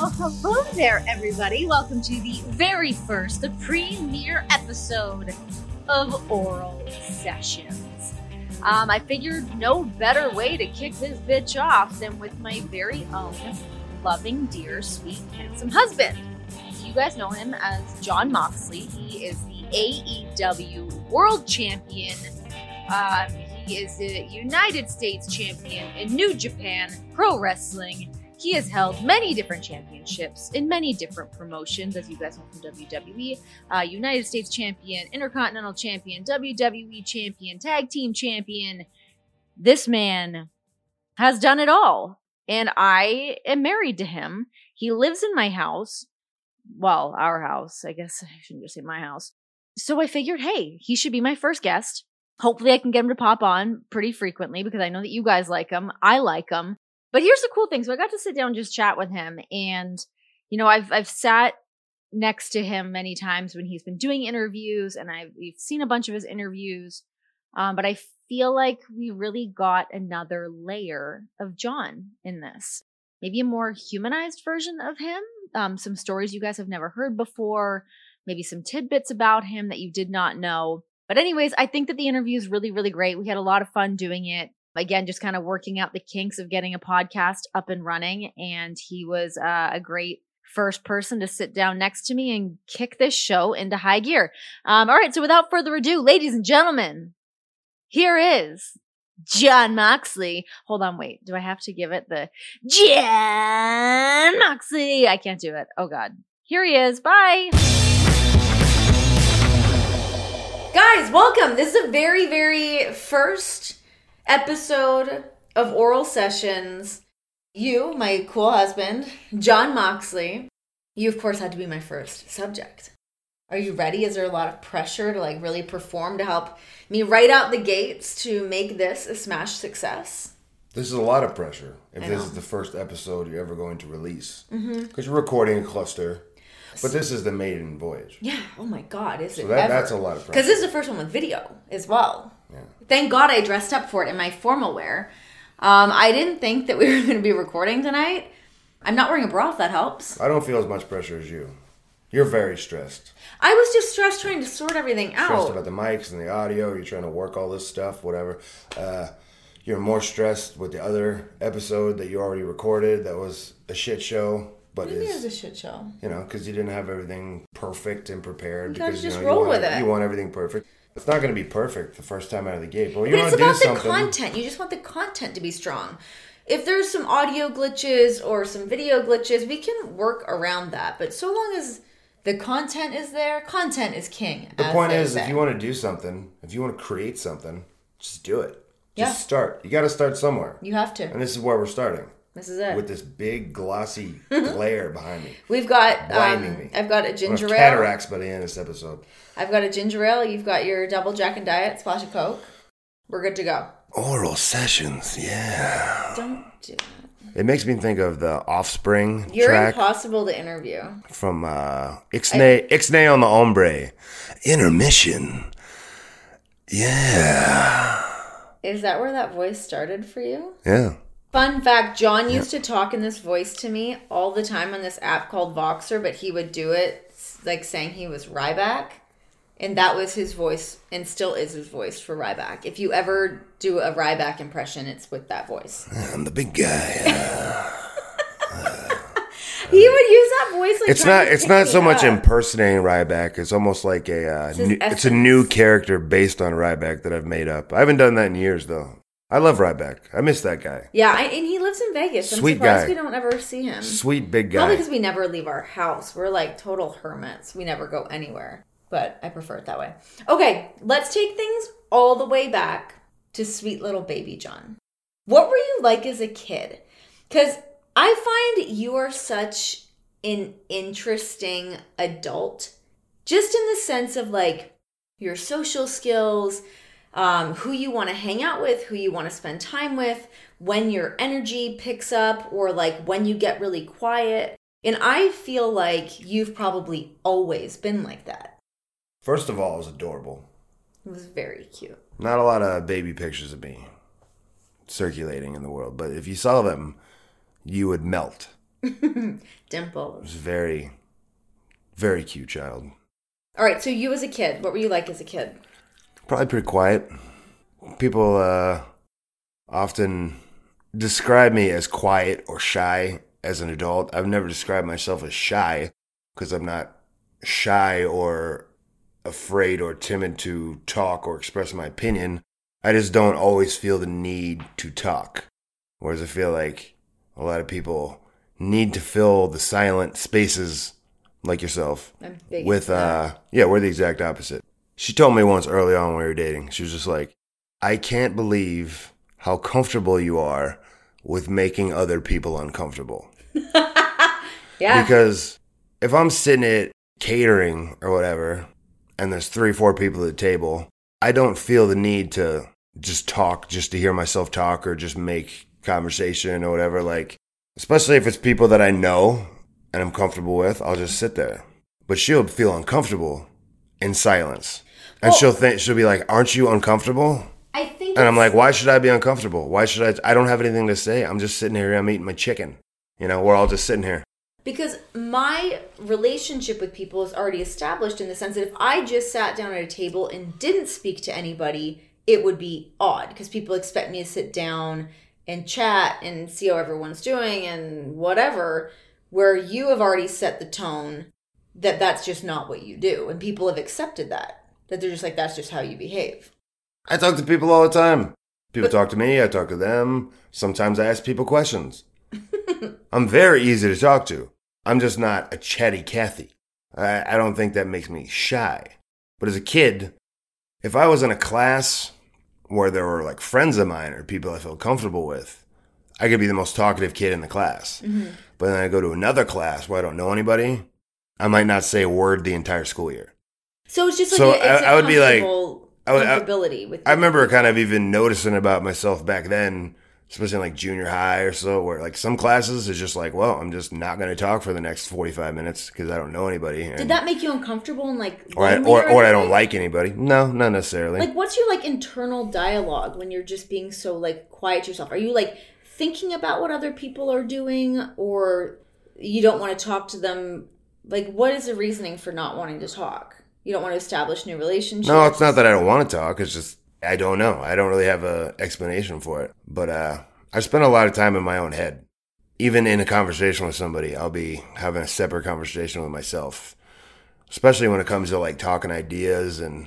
Well, hello there, everybody. Welcome to the the premiere episode of Oral Sessions. I figured no better way to kick this bitch off than with my very own loving, dear, sweet, handsome husband. You guys know him as Jon Moxley. He is the AEW World Champion. He is the United States Champion in New Japan Pro Wrestling. He has held many different championships in many different promotions, as you guys know from WWE. United States Champion, Intercontinental Champion, WWE Champion, Tag Team Champion. This man has done it all. And I am married to him. He lives in my house. Well, our house. I guess I shouldn't just say my house. So I figured, hey, he should be my first guest. Hopefully I can get him to pop on pretty frequently because I know that you guys like him. I like him. But here's the cool thing. So I got to sit down and just chat with him. And, you know, I've sat next to him many times when he's been doing interviews. And we've seen a bunch of his interviews. But I feel like we really got another layer of Jon in this. Maybe a more humanized version of him. Some stories you guys have never heard before. Maybe some tidbits about him that you did not know. But anyways, I think that the interview is really, really great. We had a lot of fun doing it. Again, just kind of working out the kinks of getting a podcast up and running. And he was a great first person to sit down next to me and kick this show into high gear. All right, so without further ado, ladies and gentlemen, here is Jon Moxley. Hold on, wait. Do I have to give it the Jon Moxley? I can't do it. Oh, God. Here he is. Bye. Guys, welcome. This is a very, very first episode of Oral Sessions. You, my cool husband, Jon Moxley, you, of course, had to be my first subject. Are you ready? Is there a lot of pressure to really perform to help me right out the gates to make this a smash success? This is a lot of pressure if this is the first episode you're ever going to release. Because you're recording a cluster. But this is the maiden voyage. Yeah. Oh my God. That's a lot of pressure. Because this is the first one with video as well. Yeah. Thank God I dressed up for it in my formal wear. I didn't think that we were going to be recording tonight. I'm not wearing a bra if that helps. I don't feel as much pressure as you. You're very stressed. I was just stressed trying to sort everything out. Stressed about the mics and the audio. You're trying to work all this stuff, whatever. You're more stressed with the other episode that you already recorded that was a shit show. But maybe it was a shit show. You know, because you didn't have everything perfect and prepared. You just roll with it. You want everything perfect. It's not going to be perfect the first time out of the gate. But it's about the content. You just want the content to be strong. If there's some audio glitches or some video glitches, we can work around that. But so long as the content is there, content is king. The point is, if you want to do something, if you want to create something, just do it. Just start. You got to start somewhere. You have to. And this is where we're starting. This is it. With this big glossy glare behind me. We've got blinding me. I've got a ginger ale. Cataracts by the end of this episode. I've got a ginger ale. You've got your double Jack and Diet, splash of Coke. We're good to go. Oral Sessions, yeah. Don't do that. It makes me think of the Offspring You're track. You're impossible to interview. From Ixnay on the Hombre. Intermission. Yeah. Is that where that voice started for you? Yeah. Fun fact, Jon used to talk in this voice to me all the time on this app called Voxer, but he would do it saying he was Ryback. And that was his voice, and still is his voice for Ryback. If you ever do a Ryback impression, it's with that voice. I'm the big guy. He would use that voice It's not so much impersonating Ryback. It's almost like it's a new character based on Ryback that I've made up. I haven't done that in years, though. I love Ryback. I miss that guy. Yeah, and he lives in Vegas. Sweet I'm surprised guy. we don't ever see him. Sweet big guy. Probably because we never leave our house. We're like total hermits. We never go anywhere. But I prefer it that way. Okay, let's take things all the way back to sweet little baby Jon. What were you like as a kid? Because I find you are such an interesting adult. Just in the sense of your social skills, who you want to hang out with, who you want to spend time with, when your energy picks up, or when you get really quiet. And I feel like you've probably always been like that. First of all, it was adorable. It was very cute. Not a lot of baby pictures of me circulating in the world, but if you saw them, you would melt. Dimples. was a very, very cute child. All right, so you as a kid, what were you like as a kid? Probably pretty quiet. People often describe me as quiet or shy as an adult. I've never described myself as shy because I'm not shy or afraid or timid to talk or express my opinion. I just don't always feel the need to talk. Whereas I feel like a lot of people need to fill the silent spaces like yourself with, we're the exact opposite. She told me once early on when we were dating, she was just like, I can't believe how comfortable you are with making other people uncomfortable. Yeah. Because if I'm sitting at catering or whatever, and there's 3-4 people at the table, I don't feel the need to just talk just to hear myself talk or just make conversation or whatever. Like, especially if it's people that I know and I'm comfortable with, I'll just sit there. But she'll feel uncomfortable in silence. And she'll be like, aren't you uncomfortable? I think and I'm like, why should I be uncomfortable? Why should I don't have anything to say. I'm just sitting here, I'm eating my chicken. You know, we're all just sitting here. Because my relationship with people is already established in the sense that if I just sat down at a table and didn't speak to anybody, it would be odd because people expect me to sit down and chat and see how everyone's doing and whatever, where you have already set the tone that that's just not what you do. And people have accepted that they're just like, that's just how you behave. I talk to people all the time. People talk to me, I talk to them. Sometimes I ask people questions. I'm very easy to talk to. I'm just not a chatty Cathy. I don't think that makes me shy. But as a kid, if I was in a class where there were like friends of mine or people I felt comfortable with, I could be the most talkative kid in the class. Mm-hmm. But then I go to another class where I don't know anybody, I might not say a word the entire school year. So it's just like I would be like, comfortability with. I remember kind of even noticing about myself back then, especially in like junior high or so, where like some classes is just like, well, I'm just not going to talk for the next 45 minutes because I don't know anybody. Did that make you uncomfortable and like, or I don't like anybody? No, not necessarily. Like, what's your like internal dialogue when you're just being so like quiet to yourself? Are you like thinking about what other people are doing, or you don't want to talk to them? Like, what is the reasoning for not wanting to talk? You don't want to establish new relationships? No, it's not that I don't want to talk. It's just, I don't know. I don't really have an explanation for it. But I spend a lot of time in my own head. Even in a conversation with somebody, I'll be having a separate conversation with myself. Especially when it comes to like talking ideas and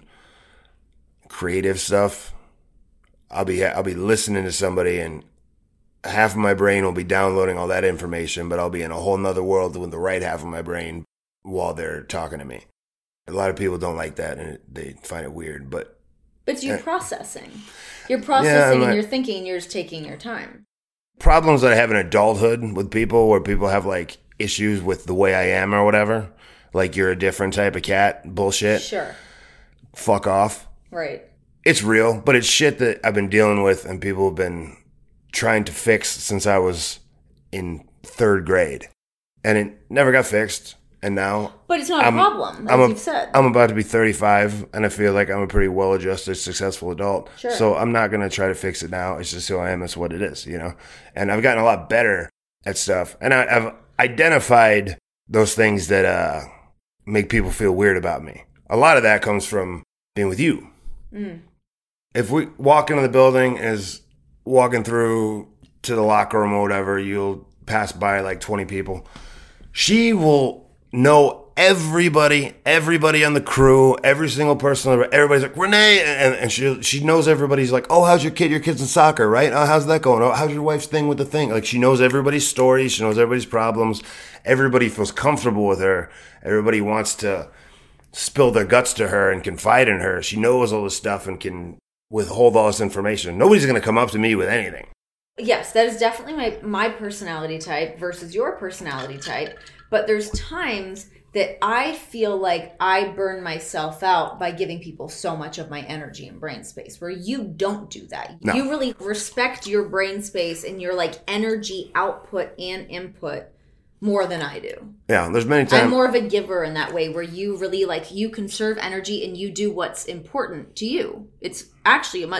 creative stuff. I'll be listening to somebody and half of my brain will be downloading all that information, but I'll be in a whole nother world with the right half of my brain while they're talking to me. A lot of people don't like that and they find it weird, but you're processing. You're processing and you're thinking, you're just taking your time. Problems that I have in adulthood with people where people have like issues with the way I am or whatever, like you're a different type of cat bullshit. Sure. Fuck off. Right. It's real, but it's shit that I've been dealing with and people have been trying to fix since I was in 3rd grade. And it never got fixed. And now... But it's not a problem, as you've said. I'm about to be 35, and I feel like I'm a pretty well-adjusted, successful adult. Sure. So I'm not going to try to fix it now. It's just who I am. It's what it is, you know? And I've gotten a lot better at stuff. And I've identified those things that make people feel weird about me. A lot of that comes from being with you. Mm. If we walk into the building as walking through to the locker room or whatever, you'll pass by like 20 people. She will know everybody on the crew, every single person. Everybody's like, Renee, and she knows everybody's like, oh, how's your kid? Your kid's in soccer, right? Oh, how's that going? Oh, how's your wife's thing with the thing? Like, she knows everybody's stories. She knows everybody's problems. Everybody feels comfortable with her. Everybody wants to spill their guts to her and confide in her. She knows all this stuff and can withhold all this information. Nobody's going to come up to me with anything. Yes, that is definitely my personality type versus your personality type. But there's times that I feel like I burn myself out by giving people so much of my energy and brain space, where you don't do that. No. You really respect your brain space and your like energy output and input more than I do. Yeah, there's many times. I'm more of a giver in that way, where you really like, you conserve energy and you do what's important to you. It's actually a much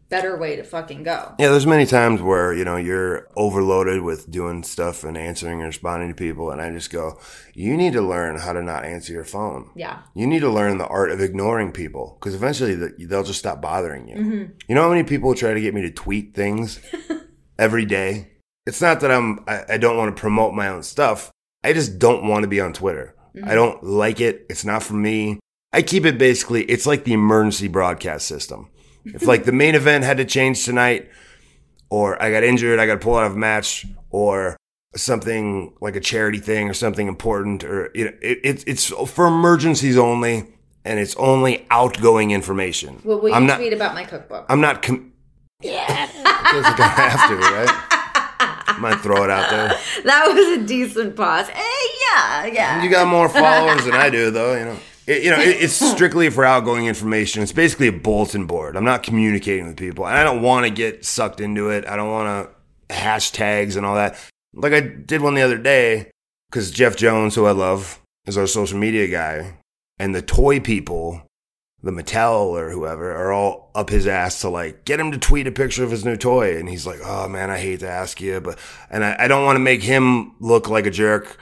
better way to fucking go. Yeah, there's many times where, you're overloaded with doing stuff and answering and responding to people. And I just go, you need to learn how to not answer your phone. Yeah. You need to learn the art of ignoring people because eventually they'll just stop bothering you. You know how many people try to get me to tweet things every day? It's not that I don't want to promote my own stuff. I just don't want to be on Twitter. I don't like it. It's not for me. I keep it basically, it's like the emergency broadcast system. If like the main event had to change tonight, or I got injured, I got to pull out of a match, or something like a charity thing or something important, or it's for emergencies only, and it's only outgoing information. Well, will you tweet about my cookbook? I'm not. Yeah, because I have to, right? I might throw it out there. That was a decent pause. Yeah. You got more followers than I do, though. It's strictly for outgoing information. It's basically a bulletin board. I'm not communicating with people. And I don't want to get sucked into it. I don't want to hashtags and all that. Like I did one the other day because Jeff Jones, who I love, is our social media guy. And the toy people, the Mattel or whoever, are all up his ass to like get him to tweet a picture of his new toy. And he's like, oh man, I hate to ask you, but, and I don't want to make him look like a jerk,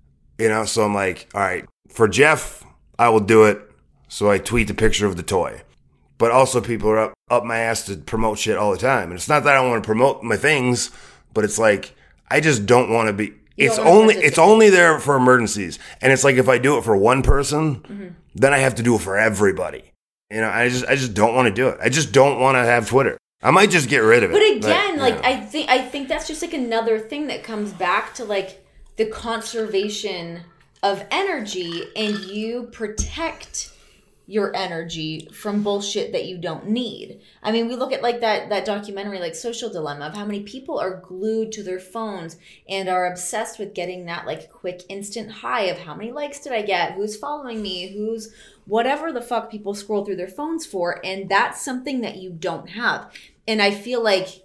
so I'm like, all right, for Jeff, I will do it. So I tweet the picture of the toy. But also people are up my ass to promote shit all the time. And it's not that I don't want to promote my things, but it's like, I just don't want to be, it's only there for emergencies. And it's like, if I do it for one person, then I have to do it for everybody. I just don't want to do it. I just don't want to have Twitter. I might just get rid of it. But again, I think that's just like another thing that comes back to like the conservation of energy, and you protect your energy from bullshit that you don't need. I mean, we look at like that documentary, like Social Dilemma, of how many people are glued to their phones and are obsessed with getting that like quick instant high of how many likes did I get, who's following me, who's whatever the fuck people scroll through their phones for. And that's something that you don't have. And I feel like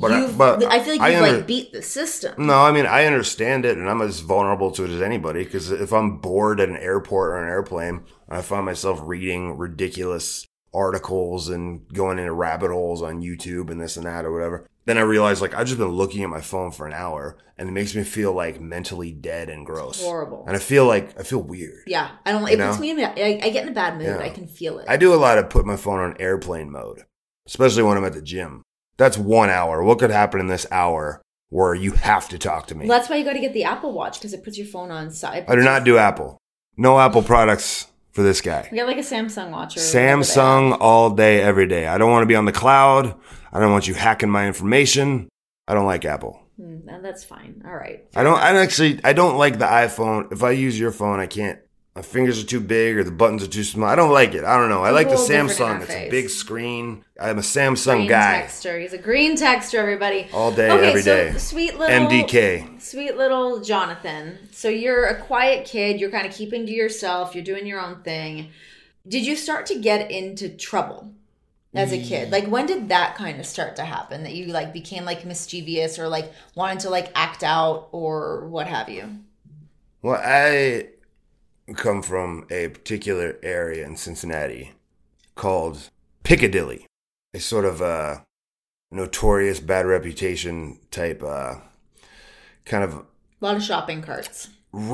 you've beat the system. No, I mean, I understand it, and I'm as vulnerable to it as anybody, because if I'm bored at an airport or an airplane, I find myself reading ridiculous articles and going into rabbit holes on YouTube and this and that or whatever. Then I realize, like, I've just been looking at my phone for an hour, and it makes me feel, like, mentally dead and gross. It's horrible. And I feel weird. Yeah. I don't, it puts me in, I get in a bad mood. Yeah. I can feel it. I do a lot of put my phone on airplane mode, especially when I'm at the gym. That's 1 hour. What could happen in this hour where you have to talk to me? Well, that's why you got to get the Apple Watch, because it puts your phone on side. I do not do Apple. No Apple products for this guy. You got like a Samsung watch. Or Samsung all day, every day. I don't want to be on the cloud. I don't want you hacking my information. I don't like Apple. No, that's fine. All right. I don't like the iPhone. If I use your phone, I can't. My fingers are too big or the buttons are too small. I don't like it. I don't know. I like the Samsung. It's a big screen. I'm a Samsung green guy. Texter. He's a green texter, everybody. All day, every day. Sweet little MDK. Sweet little Jonathan. So you're a quiet kid. You're kind of keeping to yourself. You're doing your own thing. Did you start to get into trouble as a kid? Like, when did that kind of start to happen? That you like became like mischievous or like wanted to like act out or what have you? Well, I come from a particular area in Cincinnati called Piccadilly. A sort of a notorious bad reputation type kind of a lot of shopping carts.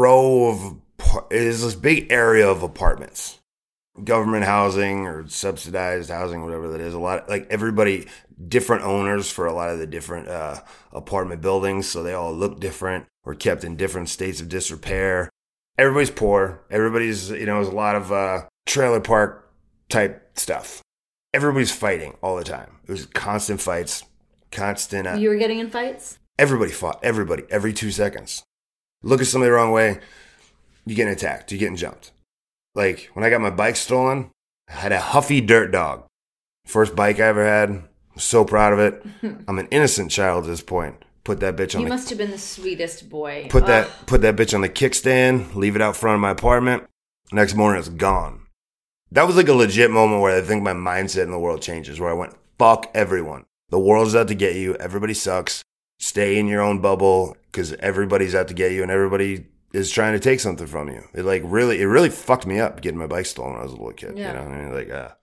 It is this big area of apartments. Government housing or subsidized housing, whatever that is. A lot, like everybody, different owners for a lot of the different apartment buildings. So they all look different or kept in different states of disrepair. Everybody's poor. Everybody's, there's a lot of trailer park type stuff. Everybody's fighting all the time. It was constant fights, constant. You were getting in fights? Everybody fought. Everybody, every 2 seconds. Look at somebody the wrong way, you're getting attacked. You're getting jumped. Like, when I got my bike stolen, I had a Huffy Dirt Dog. First bike I ever had. I'm so proud of it. I'm an innocent child at this point. Put that bitch on. You must have been the sweetest boy. Put that bitch on the kickstand. Leave it out front of my apartment. Next morning, it's gone. That was like a legit moment where I think my mindset in the world changes. Where I went, fuck everyone. The world's out to get you. Everybody sucks. Stay in your own bubble because everybody's out to get you, and everybody is trying to take something from you. It really fucked me up getting my bike stolen when I was a little kid. Yeah. I mean,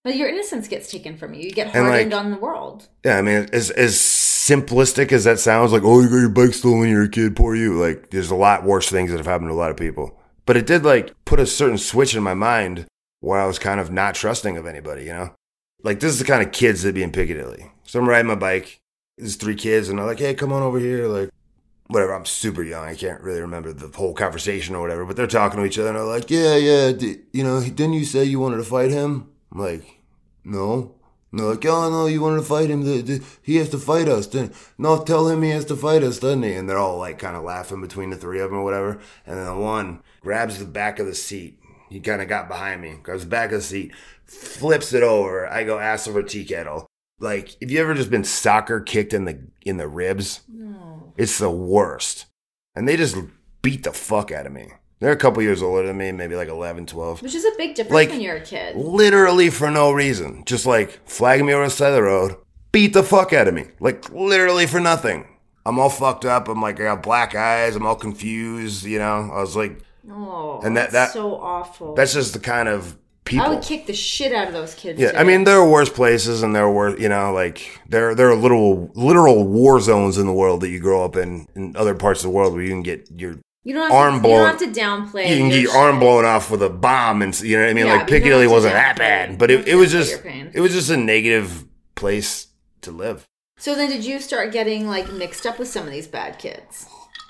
But your innocence gets taken from you. You get And, hardened like, on the world. Yeah, I mean, as simplistic as that sounds, like, oh, you got your bike stolen when you're a kid, poor you. Like, there's a lot worse things that have happened to a lot of people. But it did, like, put a certain switch in my mind where I was kind of not trusting of anybody, you know? Like, this is the kind of kids that be in Piccadilly. So I'm riding my bike. There's 3 kids, and they're like, hey, come on over here. Like, whatever. I'm super young. I can't really remember the whole conversation or whatever. But they're talking to each other, and they're like, yeah. You know, didn't you say you wanted to fight him? I'm like, no. And they're like, oh, no, you wanted to fight him. He has to fight us. No, tell him he has to fight us, doesn't he? And they're all, like, kind of laughing between the 3 of them or whatever. And then the one grabs the back of the seat. He kind of got behind me. Grabs the back of the seat. Flips it over. I go ass over tea kettle. Like, if you ever just been soccer kicked in the ribs, No. it's the worst. And they just beat the fuck out of me. They're a couple years older than me, maybe like 11, 12. Which is a big difference Like, when you're a kid. Literally for no reason. Just like flagging me over the side of the road, beat the fuck out of me. Like, literally for nothing. I'm all fucked up. I'm like, I got black eyes. I'm all confused, you know? I was like, Oh, and that's so awful. that's just the kind of people. I would kick the shit out of those kids. Yeah, too. I mean, there are worse places, and there are worse, you know, like there are literal war zones in the world that you grow up in other parts of the world where you can get your you don't have arm to, blown. You don't have to downplay. You can get your arm blown off with a bomb, and you know what I mean. Yeah, Like but you don't Piccadilly have to wasn't that downplay- bad, but you it don't was downplay just your pain. it was just a negative place to live. So then, did you start getting like mixed up with some of these bad kids?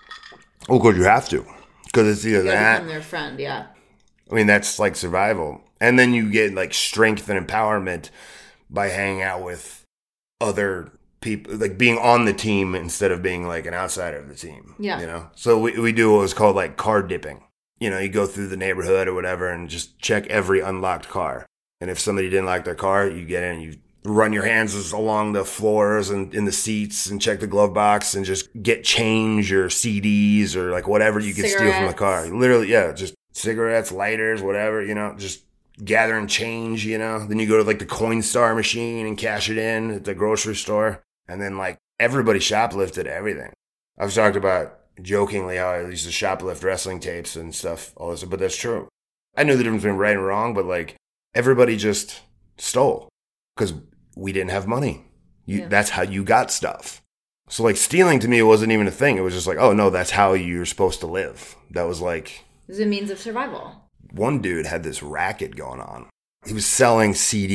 Oh, good, you have to, because it's either You gotta that. become their friend, yeah. I mean, that's like survival. And then you get like strength and empowerment by hanging out with other people, like being on the team instead of being like an outsider of the team. Yeah. You know? So we do what was called like car dipping. You know, you go through the neighborhood or whatever and just check every unlocked car. And if somebody didn't lock their car, you get in, you run your hands along the floors and in the seats and check the glove box and just get change or CDs or like whatever you could steal from the car. Literally, yeah, just cigarettes, lighters, whatever, you know, just gathering change, you know. Then you go to like the Coinstar machine and cash it in at the grocery store. And then like everybody shoplifted everything. I've talked about jokingly how I used to shoplift wrestling tapes and stuff, all this, but that's true. I knew the difference between right and wrong, but like everybody just stole because we didn't have money. That's how you got stuff. So like stealing to me wasn't even a thing. It was just like, oh no, that's how you're supposed to live. That was like, It was a means of survival. one dude had this racket going on. He was selling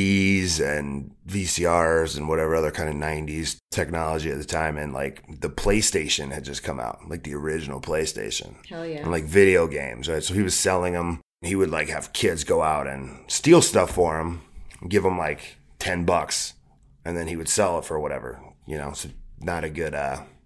CDs and VCRs and whatever other kind of 90s technology at the time. And like the PlayStation had just come out, like the original PlayStation. Hell yeah. And like video games, right? So he was selling them. He would like have kids go out and steal stuff for him, give them like $10, and then he would sell it for whatever, you know. So not a good,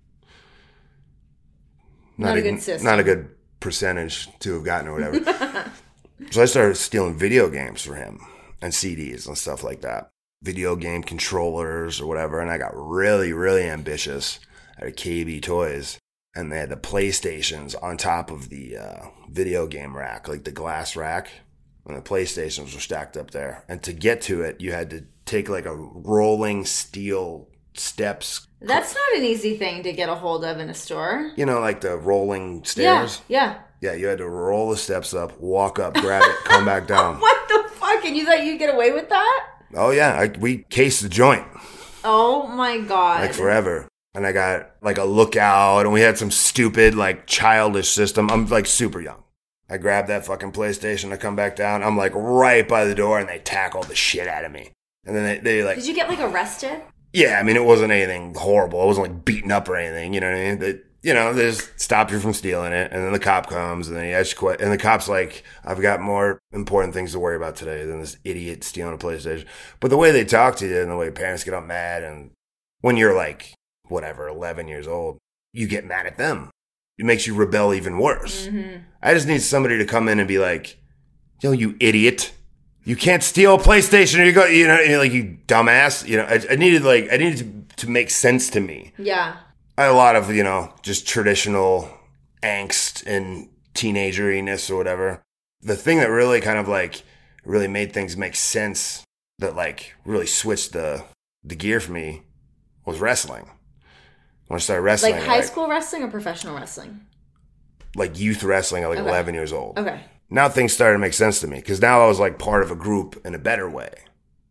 Not a good system. not a good percentage to have gotten or whatever. So I started stealing video games for him and CDs and stuff like that. Video game controllers or whatever. And I got really, really ambitious at KB Toys. And they had the PlayStations on top of the video game rack, like the glass rack. And the PlayStations were stacked up there. And to get to it, you had to take like a rolling steel steps. That's not an easy thing to get a hold of in a store. You know, like the rolling stairs? Yeah. Yeah, you had to roll the steps up, walk up, grab it, come back down. What the fuck? And you thought you'd get away with that? Oh, yeah. We cased the joint. Oh my god. Like forever. And I got like a lookout, and we had some stupid, like childish system. I'm like super young. I grabbed that fucking PlayStation. I come back down. I'm like right by the door, and they tackle the shit out of me. And then they like. Did you get like arrested? Yeah, I mean, it wasn't anything horrible. I wasn't like beaten up or anything. You know what I mean? They just stop you from stealing it, and then the cop comes, and then he asks you quit. And the cop's like, "I've got more important things to worry about today than this idiot stealing a PlayStation." But the way they talk to you, and the way parents get all mad, and when you're like whatever, 11 years old, you get mad at them. It makes you rebel even worse. Mm-hmm. I just need somebody to come in and be like, "Yo, you idiot! You can't steal a PlayStation, or you know, like you dumbass." You know, I needed to make sense to me. Yeah. I had a lot of, you know, just traditional angst and teenageriness or whatever. The thing that really kind of like really made things make sense, that like really switched the gear for me, was wrestling. When I started wrestling, Like high school wrestling or professional wrestling? like youth wrestling at like Okay. 11 years old. Okay. Now things started to make sense to me because now I was like part of a group in a better way.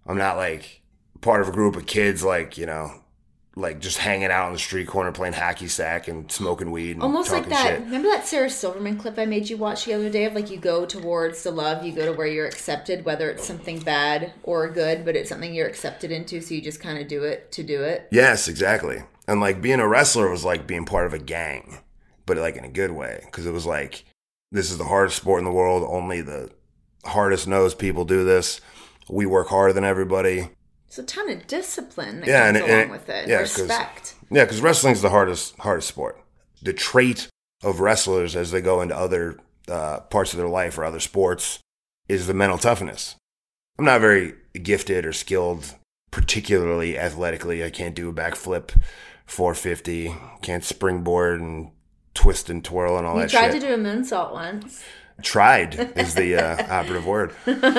I'm not like part of a group of kids like, you know, like just hanging out on the street corner playing hacky sack and smoking weed and almost talking like that. shit. Remember that Sarah Silverman clip I made you watch the other day of like you go towards the love, you go to where you're accepted, whether it's something bad or good, but it's something you're accepted into, so you just kind of do it to do it. Yes, exactly. And like being a wrestler was like being part of a gang, but like in a good way, because it was like, this is the hardest sport in the world. Only the hardest nosed people do this. We work harder than everybody. It's a ton of discipline that comes along with it. Yeah, respect. Because wrestling's the hardest sport. The trait of wrestlers as they go into other parts of their life or other sports is the mental toughness. I'm not very gifted or skilled, particularly athletically. I can't do a backflip 450, can't springboard and twist and twirl and all that shit. You tried to do a moonsault once. Tried is the operative word.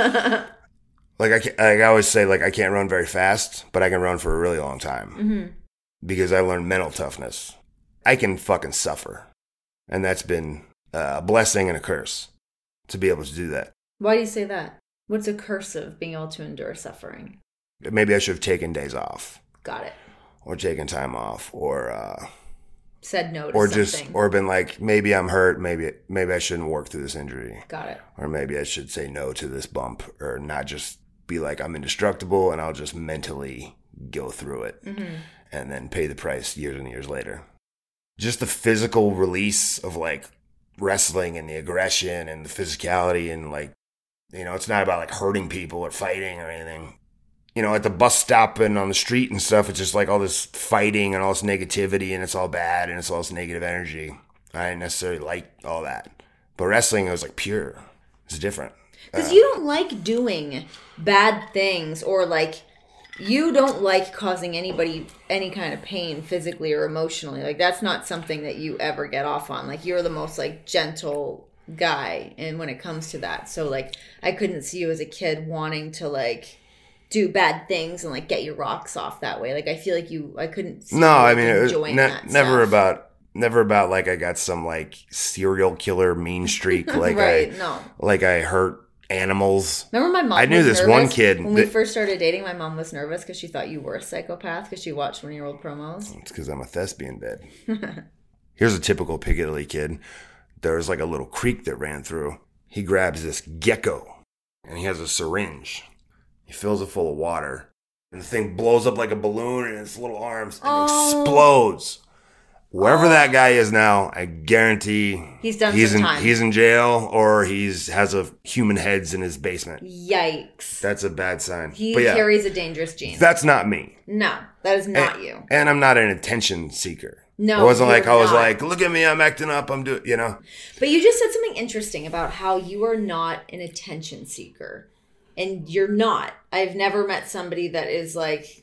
Like I always say, like I can't run very fast, but I can run for a really long time because I learned mental toughness. I can fucking suffer, and that's been a blessing and a curse to be able to do that. Why do you say that? What's a curse of being able to endure suffering? Maybe I should have taken days off. Got it. Or taken time off, or said no to or something. or been like, maybe I'm hurt, maybe I shouldn't work through this injury. Got it. Or maybe I should say no to this bump, or not just be like I'm indestructible and I'll just mentally go through it and then pay the price years and years later. Just the physical release of like wrestling and the aggression and the physicality and like, you know, it's not about like hurting people or fighting or anything. You know, at the bus stop and on the street and stuff, it's just like all this fighting and all this negativity and it's all bad and it's all this negative energy. I didn't necessarily like all that. But wrestling, it was like pure. It's different. Because you don't like doing bad things, or like you don't like causing anybody any kind of pain physically or emotionally. Like that's not something that you ever get off on. Like you're the most like gentle guy, and when it comes to that, so like I couldn't see you as a kid wanting to like do bad things and like get your rocks off that way. Like I feel like I couldn't see no, you, I like, mean, it was enjoying that never stuff. Never about like I got some like serial killer mean streak. Like right, I hurt animals. Remember my mom? I knew this one kid when we first started dating. My mom was nervous because she thought you were a psychopath because she watched one of your old promos. It's because I'm a thespian, babe. Here's a typical Piccadilly kid. There's like a little creek that ran through. He grabs this gecko and he has a syringe. He fills it full of water and the thing blows up like a balloon in its little arms and explodes. Wherever that guy is now, I guarantee he's done some time. He's in jail or has a human heads in his basement. Yikes. That's a bad sign. He carries a dangerous gene. That's not me. No, that is not you. And I'm not an attention seeker. No, it wasn't like I was not. like, look at me, I'm acting up, I'm doing, you know. But you just said something interesting about how you are not an attention seeker. And you're not. I've never met somebody that is like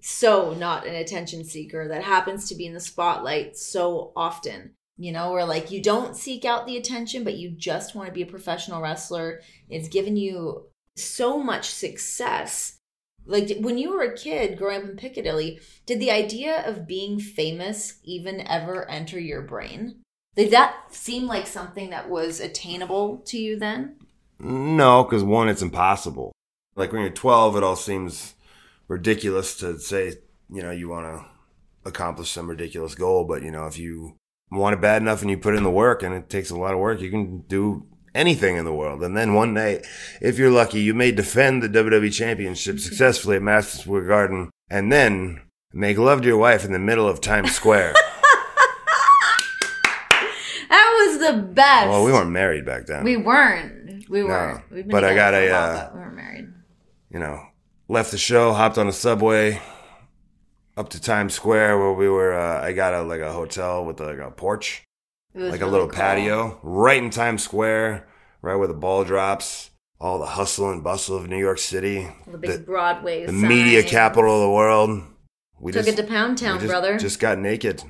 so not an attention seeker that happens to be in the spotlight so often, you know, where like you don't seek out the attention, but you just want to be a professional wrestler. It's given you so much success. Like when you were a kid growing up in Piccadilly, did the idea of being famous even ever enter your brain? Did that seem like something that was attainable to you then? No, because one, it's impossible. Like when you're 12, it all seems ridiculous to say, you know, you want to accomplish some ridiculous goal. But, you know, if you want it bad enough and you put in the work and it takes a lot of work, you can do anything in the world. And then one day, if you're lucky, you may defend the WWE Championship successfully at Madison Square Garden and then make love to your wife in the middle of Times Square. That was the best. Well, we weren't married back then. We weren't. We weren't. No, but I got we weren't married. You know, left the show, hopped on a subway up to Times Square where we were. I got a hotel with like a porch, like really a little patio, right in Times Square, right where the ball drops. All the hustle and bustle of New York City, the big Broadway, the media capital of the world. We took it to Pound Town, brother. Just got naked.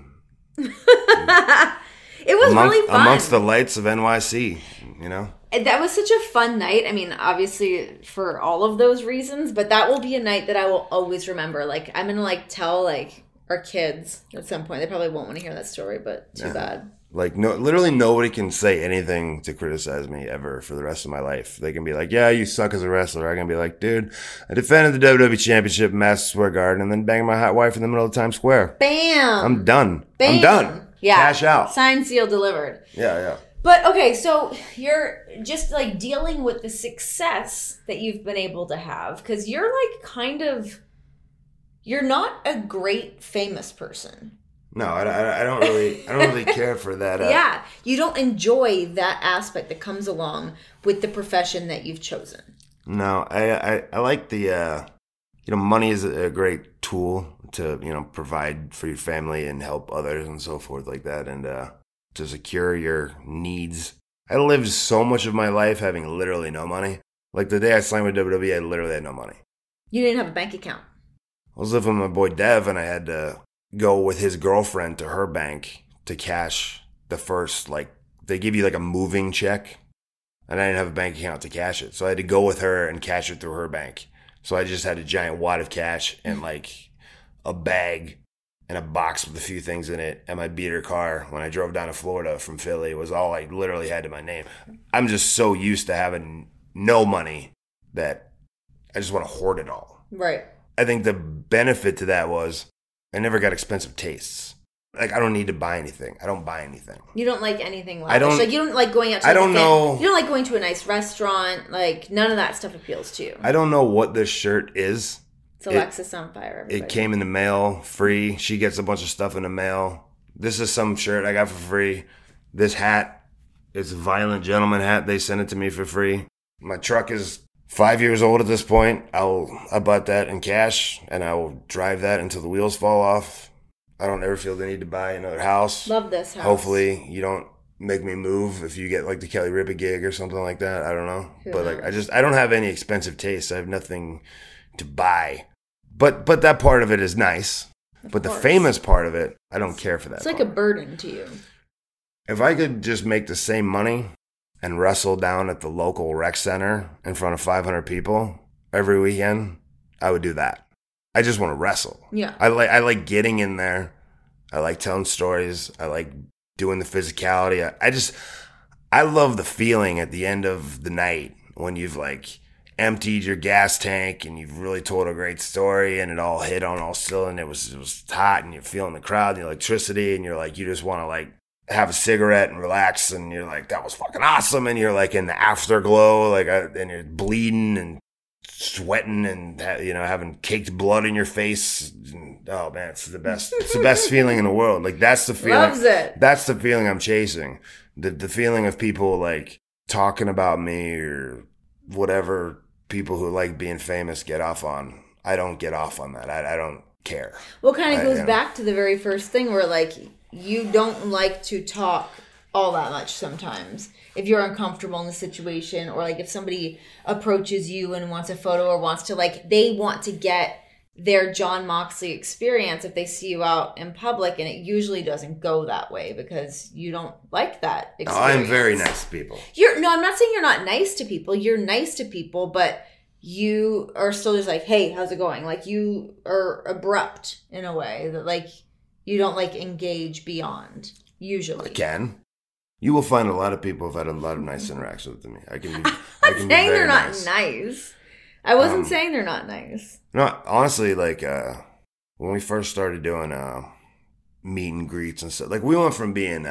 It was really fun. Amongst the lights of NYC, you know? That was such a fun night. I mean, obviously for all of those reasons, but that will be a night that I will always remember. I'm going to tell our kids at some point. They probably won't want to hear that story, but too bad. Like, no, literally nobody can say anything to criticize me ever for the rest of my life. They can be like, yeah, you suck as a wrestler. I can be like, dude, I defended the WWE Championship in Madison Square Garden and then banged my hot wife in the middle of Times Square. Bam! I'm done. Bam. I'm done. Yeah. Cash out. Signed, sealed, delivered. Yeah. But okay, so you're just like dealing with the success that you've been able to have because you're like kind of, you're not a great famous person. No, I don't really care for that. Yeah, you don't enjoy that aspect that comes along with the profession that you've chosen. No, I like the, money is a great tool to, provide for your family and help others and so forth like that. And to secure your needs. I lived so much of my life having literally no money. Like the day I signed with WWE, I literally had no money. You didn't have a bank account. I was living with my boy Dev and I had to go with his girlfriend to her bank to cash the first, they give you a moving check, and I didn't have a bank account to cash it. So I had to go with her and cash it through her bank. So I just had a giant wad of cash and a bag and a box with a few things in it. And my beater car, when I drove down to Florida from Philly, was all I literally had to my name. I'm just so used to having no money that I just want to hoard it all. Right. I think the benefit to that was I never got expensive tastes. I don't need to buy anything. I don't buy anything. You don't like anything lavish. I don't. You don't like going out to I don't know. You don't like going to a nice restaurant. None of that stuff appeals to you. I don't know what this shirt is. It's Alexis on Fire, everybody. It came in the mail free. She gets a bunch of stuff in the mail. This is some shirt I got for free. This hat, it's a Violent Gentleman hat. They sent it to me for free. My truck is 5 years old at this point. I bought that in cash, and I will drive that until the wheels fall off. I don't ever feel the need to buy another house. Love this house. Hopefully, you don't make me move if you get the Kelly Ripa gig or something like that. I don't know. But I don't have any expensive tastes. I have nothing to buy. But that part of it is nice. But the famous part of it, I don't care for that. It's like a burden to you. If I could just make the same money and wrestle down at the local rec center in front of 500 people every weekend, I would do that. I just want to wrestle. Yeah. I like getting in there. I like telling stories. I like doing the physicality. I love the feeling at the end of the night when you've emptied your gas tank and you've really told a great story and it all hit on all cylinders. It was hot and you're feeling the crowd and the electricity and you're you just want to have a cigarette and relax and you're that was fucking awesome and you're in the afterglow and you're bleeding and sweating and having caked blood in your face. And, oh man, it's the best. It's the best feeling in the world. That's the feeling. Loves it. That's the feeling I'm chasing. The feeling of people talking about me or whatever people who like being famous get off on. I don't get off on that. I don't care. Well, kind of goes back to the very first thing where you don't like to talk all that much sometimes. If you're uncomfortable in the situation or if somebody approaches you and wants a photo or wants to they want to get their Jon Moxley experience if they see you out in public, and it usually doesn't go that way because you don't like that experience. I'm very nice to people. I'm not saying you're not nice to people. You're nice to people, but you are still just hey, how's it going? You are abrupt in a way that you don't engage beyond usually. I can. You will find a lot of people have had a lot of nice interactions with me. I can be. I'm saying they're not nice. I wasn't saying they're not nice. No, honestly, when we first started doing meet and greets and stuff, we went from being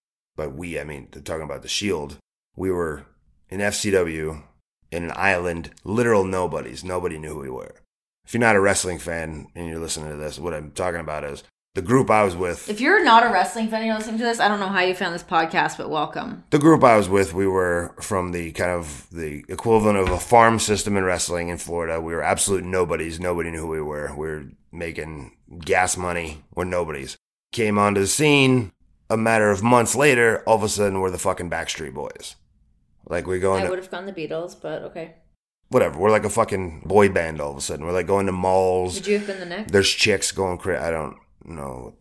talking about the Shield. We were in FCW in an island, literal nobodies. Nobody knew who we were. If you're not a wrestling fan and you're listening to this, what I'm talking about is the group I was with. If you're not a wrestling fan and you're listening to this, I don't know how you found this podcast, but welcome. The group I was with, we were from the kind of the equivalent of a farm system in wrestling in Florida. We were absolute nobodies. Nobody knew who we were. We were making gas money. We're nobodies. Came onto the scene a matter of months later. All of a sudden, we're the fucking Backstreet Boys. We're going. I would have gone the Beatles, but okay. Whatever. We're a fucking boy band all of a sudden. We're going to malls. Would you have been the next? There's chicks going crazy. I don't. No,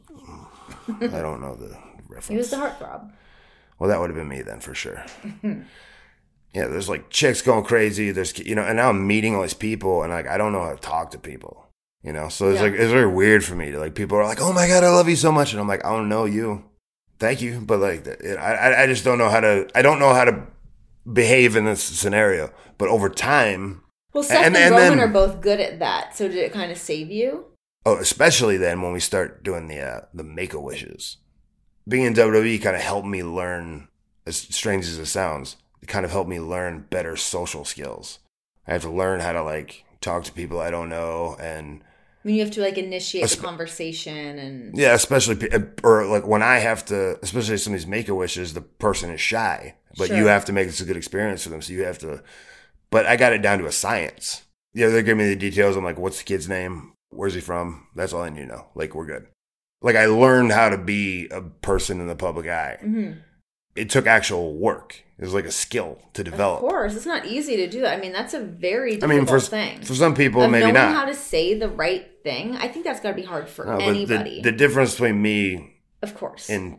I don't know the reference. He was the heartthrob. Well, that would have been me then for sure. Yeah, there's chicks going crazy. There's and now I'm meeting all these people, and I don't know how to talk to people. So it's it's very weird for me to people are oh my god, I love you so much, and I'm I don't know you. thank you, but like, I just don't know how to. I don't know how to behave in this scenario. But over time, well, Seth and Roman are both good at that. So did it kind of save you? Oh, especially then when we start doing the Make-A-Wishes. Being in WWE kind of helped me learn, as strange as it sounds, it kind of helped me learn better social skills. I have to learn how to like talk to people I don't know, and I mean, you have to like initiate the conversation, and yeah, especially or like when I have to, especially some of these Make-A-Wishes, the person is shy, but you have to make this a good experience for them, so you have to. But I got it down to a science. Yeah, they give me the details. I'm like, what's the kid's name? Where's he from? That's all I need to know. Like, we're good. Like, I learned how to be a person in the public eye. Mm-hmm. It took actual work. It was like a skill to develop. Of course. It's not easy to do that. I mean, that's a very difficult thing. For some people, maybe not. Knowing how to say the right thing, I think that's got to be hard for anybody. The difference between me, of course, in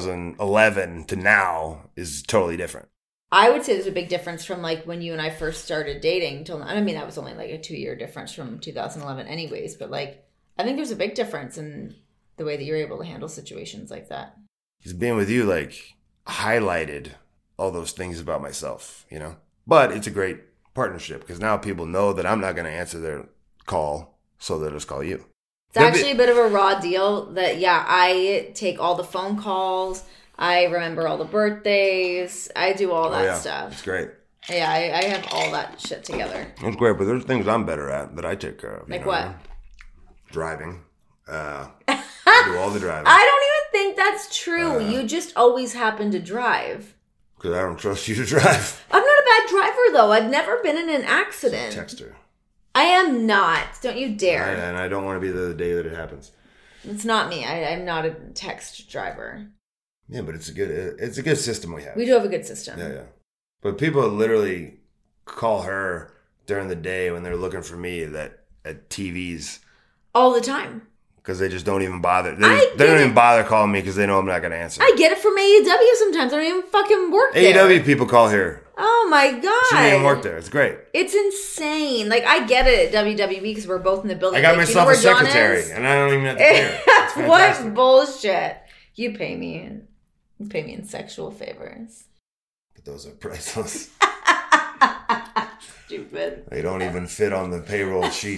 2011 to now is totally different. I would say there's a big difference from like when you and I first started dating till now. I mean, that was only like a 2-year difference from 2011 anyways, but like I think there's a big difference in the way that you're able to handle situations like that. Because being with you like highlighted all those things about myself, you know? But it's a great partnership because now people know that I'm not going to answer their call, so they'll just call you. It's actually a bit of a raw deal that, yeah, I take all the phone calls. I remember all the birthdays. I do all that stuff. It's great. Yeah, I have all that shit together. It's great, but there's things I'm better at that I take care of. Like what? Driving. I do all the driving. I don't even think that's true. You just always happen to drive. Because I don't trust you to drive. I'm not a bad driver, though. I've never been in an accident. Text her. I am not. Don't you dare. And I don't want to be there the day that it happens. It's not me. I'm not a text driver. Yeah, but it's a good system we have. We do have a good system. Yeah. But people literally call her during the day when they're looking for me at TVs. All the time. Because they just don't even bother. They don't even bother calling me because they know I'm not going to answer. I get it from AEW sometimes. I don't even fucking work there. AEW people call here. Oh my God. She didn't even work there. It's great. It's insane. Like, I get it at WWE because we're both in the building. I got myself a secretary and I don't even have to pay her. What bullshit. You pay me. You pay me in sexual favors. But those are priceless. Stupid. They don't even fit on the payroll sheet.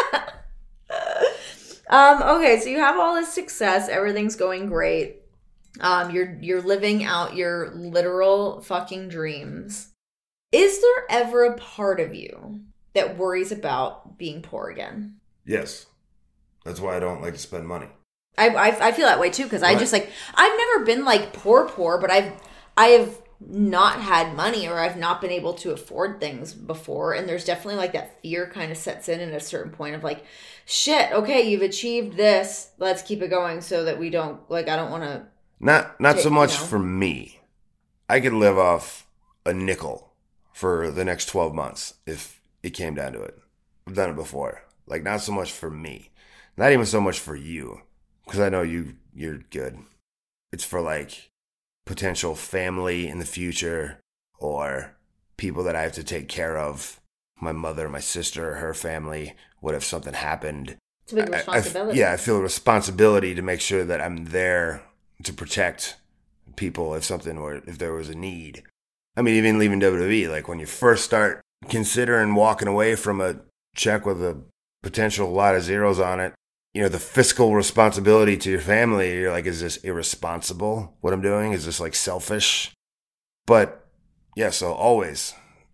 Okay, so you have all this success, everything's going great. You're living out your literal fucking dreams. Is there ever a part of you that worries about being poor again? Yes. That's why I don't like to spend money. I feel that way too, because I just like, I've never been like poor, but I have not had money, or I've not been able to afford things before, and there's definitely like that fear kind of sets in at a certain point of like, shit, okay, you've achieved this, let's keep it going so that we don't, like, I don't want to not so much for me. I could live off a nickel for the next 12 months if it came down to it. I've done it before. Like, not so much for me, not even so much for you, because I know you're good. It's for like potential family in the future, or people that I have to take care of. My mother, my sister, her family. What if something happened? It's a big responsibility. I feel a responsibility to make sure that I'm there to protect people if there was a need. I mean, even leaving WWE, like when you first start considering walking away from a check with a potential lot of zeros on it, you know, the fiscal responsibility to your family, you're like, is this irresponsible, what I'm doing? Is this like selfish? But yeah, so always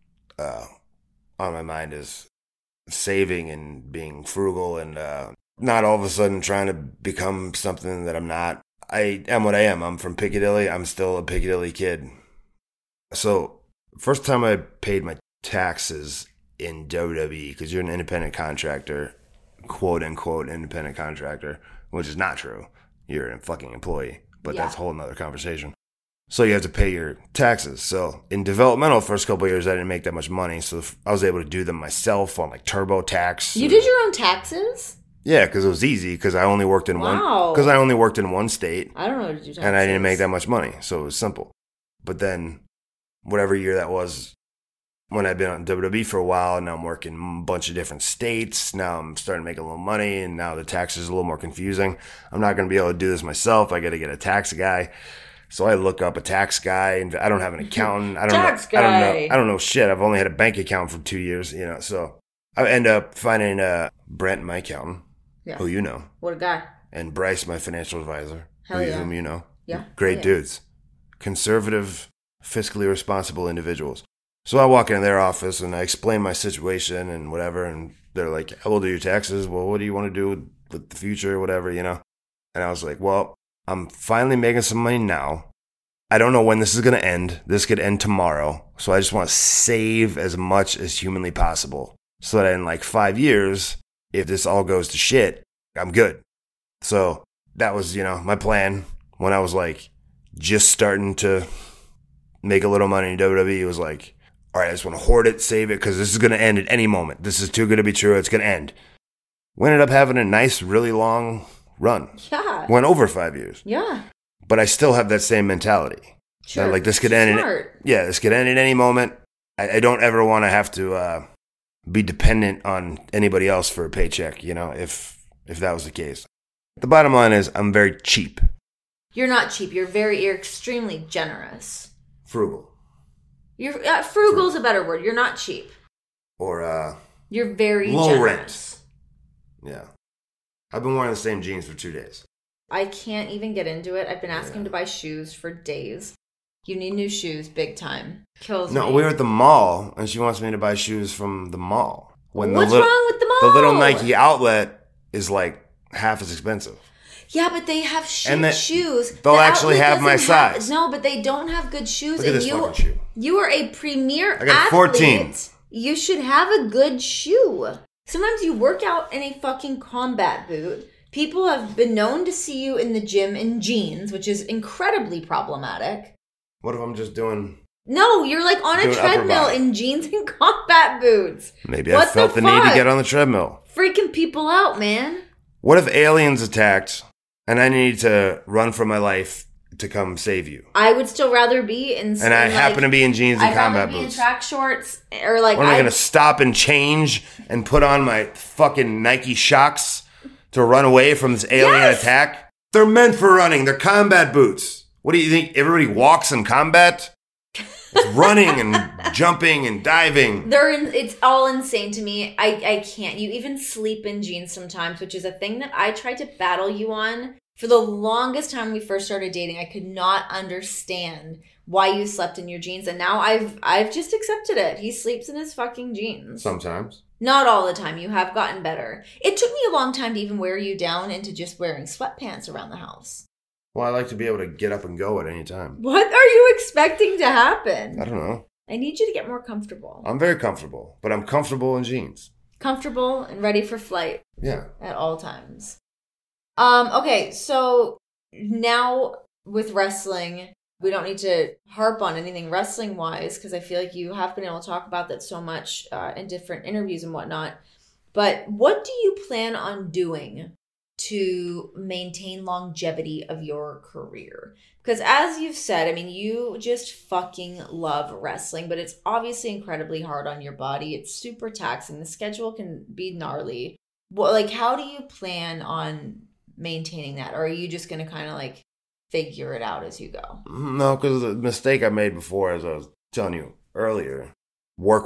on my mind is saving and being frugal and not all of a sudden trying to become something that I'm not. I am what I am. I'm from Piccadilly. I'm still a Piccadilly kid. So first time I paid my taxes in WWE, because you're an independent contractor, quote unquote independent contractor, which is not true. You're a fucking employee, but that's a whole nother conversation. So you have to pay your taxes. So in developmental, first couple of years, I didn't make that much money. So I was able to do them myself on like TurboTax. You did your own taxes? Yeah, because it was easy. Because I only worked in one state. I don't know how to do taxes. And I didn't make that much money, so it was simple. But then, whatever year that was, when I'd been on WWE for a while, and now I'm working in a bunch of different states. Now I'm starting to make a little money, and now the tax is a little more confusing. I'm not going to be able to do this myself. I got to get a tax guy. So I look up a tax guy, and I don't have an accountant. I don't know shit. I've only had a bank account for 2 years, you know. So I end up finding Brent, my accountant, who you know. What a guy. And Bryce, my financial advisor, whom you know. Yeah. Great dudes. Conservative, fiscally responsible individuals. So I walk into their office and I explain my situation and whatever, and they're like, "How will do your taxes? Well, what do you want to do with the future, whatever, you know?" And I was like, well, I'm finally making some money now. I don't know when this is going to end. This could end tomorrow. So I just want to save as much as humanly possible so that in like 5 years, if this all goes to shit, I'm good. So that was, you know, my plan when I was like just starting to make a little money in WWE. It was like, all right, I just want to hoard it, save it, because this is going to end at any moment. This is too good to be true. It's going to end. We ended up having a nice, really long run. Yeah. Went over 5 years. Yeah. But I still have that same mentality. Sure. Like this could end. This could end at any moment. I don't ever want to have to be dependent on anybody else for a paycheck. You know, if that was the case. The bottom line is I'm very cheap. You're not cheap. You're extremely generous. Frugal. Frugal is a better word. You're not cheap. Or you're very low generous. Rent. Yeah. I've been wearing the same jeans for 2 days. I can't even get into it. I've been asking to buy shoes for days. You need new shoes, big time. Kills me. No, we were at the mall, and she wants me to buy shoes from the mall. What's wrong with the mall? The little Nike outlet is like half as expensive. Yeah, but they have shit shoes. They'll actually have my size. No, but they don't have good shoes. Look at this fucking shoe. You are a premier athlete. I got 14. You should have a good shoe. Sometimes you work out in a fucking combat boot. People have been known to see you in the gym in jeans, which is incredibly problematic. What if I'm just doing... No, you're like on a treadmill in jeans and combat boots. Maybe I felt the need to get on the treadmill. Freaking people out, man. What if aliens attacked and I need to run for my life to come save you? I would still rather be in... And I happen to be in jeans and combat boots. I'd rather be in track shorts or like... What, am I going to stop and change and put on my fucking Nike Shocks to run away from this alien attack? They're meant for running. They're combat boots. What do you think? Everybody walks in combat? It's running and jumping and diving. It's all insane to me. I can't. You even sleep in jeans sometimes, which is a thing that I tried to battle you on. For the longest time we first started dating, I could not understand why you slept in your jeans. And now I've just accepted it. He sleeps in his fucking jeans. Sometimes. Not all the time. You have gotten better. It took me a long time to even wear you down into just wearing sweatpants around the house. Well, I like to be able to get up and go at any time. What are you expecting to happen? I don't know. I need you to get more comfortable. I'm very comfortable, but I'm comfortable in jeans. Comfortable and ready for flight. Yeah. At all times. Okay, so now with wrestling, we don't need to harp on anything wrestling-wise because I feel like you have been able to talk about that so much in different interviews and whatnot. But what do you plan on doing to maintain longevity of your career? Because as you've said, I mean, you just fucking love wrestling, but it's obviously incredibly hard on your body. It's super taxing. The schedule can be gnarly. Well, like, how do you plan on maintaining that? Or are you just going to kind of like figure it out as you go? No, because the mistake I made before, as I was telling you earlier, work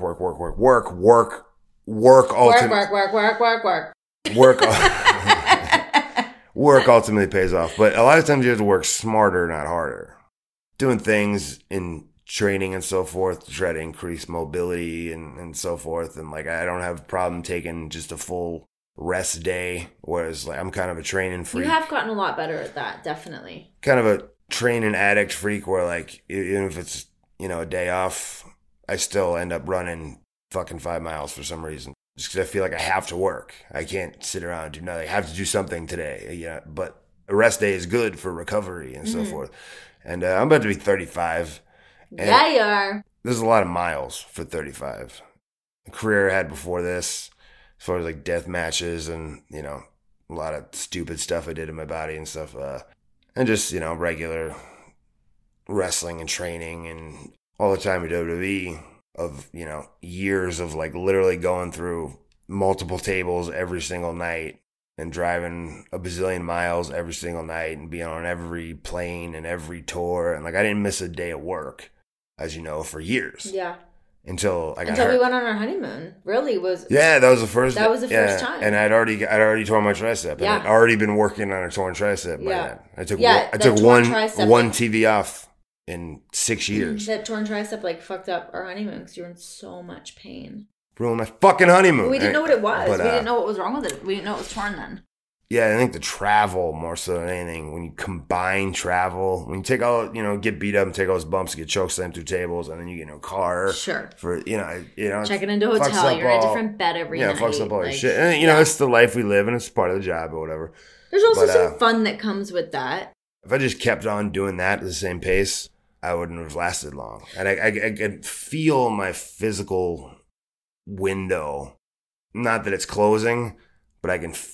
ultimately pays off. But a lot of times you have to work smarter, not harder. Doing things in training and so forth to try to increase mobility and so forth. And like, I don't have a problem taking just a full rest day, whereas like I'm kind of a training freak. You have gotten a lot better at that, definitely. Kind of a training addict freak where like, even if it's, you know, a day off, I still end up running fucking 5 miles for some reason. Just because I feel like I have to work. I can't sit around and do nothing. I have to do something today. You know, but a rest day is good for recovery and so forth. And I'm about to be 35. Yeah, you are. There's a lot of miles for 35. The career I had before this, as far as like death matches and, you know, a lot of stupid stuff I did in my body and stuff. And just, you know, regular wrestling and training and all the time at WWE. Of, you know, years of like literally going through multiple tables every single night and driving a bazillion miles every single night and being on every plane and every tour. And like, I didn't miss a day of work, as you know, for years. Yeah. Until I got Until hurt. we went on our honeymoon. Really was. Yeah, that was the first. That was the first time. And I'd already torn my tricep. Yeah. And I'd already been working on a torn tricep by then. I took that one torn tricep, one TV off in 6 years. That torn tricep like fucked up our honeymoon because you were in so much pain. Ruined my fucking honeymoon. We didn't know what it was. But, we didn't know what was wrong with it. We didn't know it was torn then. Yeah, I think the travel more so than anything. When you combine travel, when you take all, get beat up and take all those bumps, get choke slammed through tables, and then you get in a car. Sure. For checking into a hotel, you're in a different bed every night. Yeah, fucks up all your shit. And it's the life we live, and it's part of the job or whatever. There's also some fun that comes with that. If I just kept on doing that at the same pace, I wouldn't have lasted long. And I could feel my physical window. Not that it's closing, but I can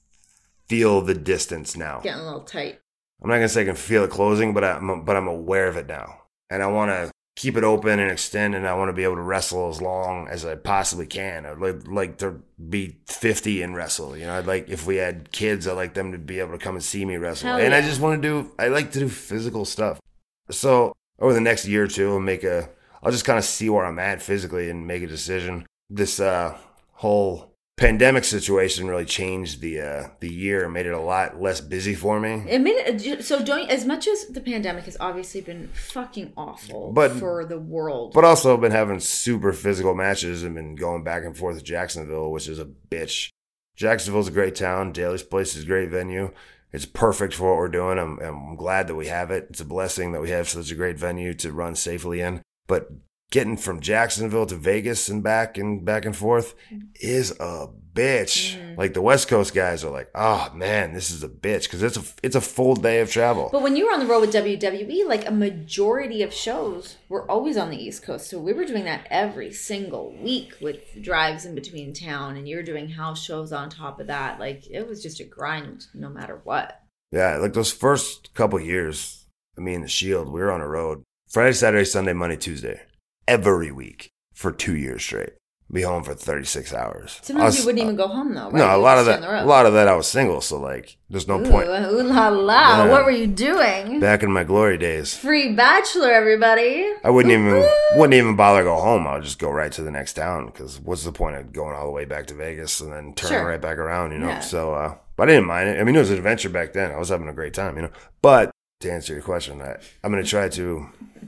feel the distance now. Getting a little tight. I'm not gonna say I can feel it closing, but I'm aware of it now, and I want to keep it open and extend, and I want to be able to wrestle as long as I possibly can. I'd like to be 50 and wrestle. I'd like, if we had kids, I'd like them to be able to come and see me wrestle. Hell and yeah. I like to do physical stuff. So over the next year or two, I'll just kind of see where I'm at physically and make a decision. This whole pandemic situation really changed the year and made it a lot less busy for me. It made it so. Don't, as much as the pandemic has obviously been fucking awful for the world, but also been having super physical matches and been going back and forth to Jacksonville, which is a bitch. Jacksonville's a great town. Daly's Place is a great venue. It's perfect for what we're doing. I'm glad that we have it. It's a blessing that we have such a great venue to run safely in. But getting from Jacksonville to Vegas and back and forth is a bitch. Like the West Coast guys are like, oh man, this is a bitch, because it's a full day of travel. But when you were on the road with WWE, like a majority of shows were always on the East Coast, so we were doing that every single week with drives in between town, and you were doing house shows on top of that. Like it was just a grind, no matter what. Yeah, like those first couple years, me and the Shield, we were on the road Friday, Saturday, Sunday, Monday, Tuesday. Every week for 2 years straight. Be home for 36 hours. Sometimes you wouldn't even go home though, right? No, a lot of that I was single, so like there's no point. Ooh la la. Yeah. What were you doing? Back in my glory days. Free bachelor, everybody. I wouldn't even bother to go home. I would just go right to the next town, because what's the point of going all the way back to Vegas and then turning right back around, Yeah. So but I didn't mind it. I mean, it was an adventure back then. I was having a great time, But to answer your question, I'm going to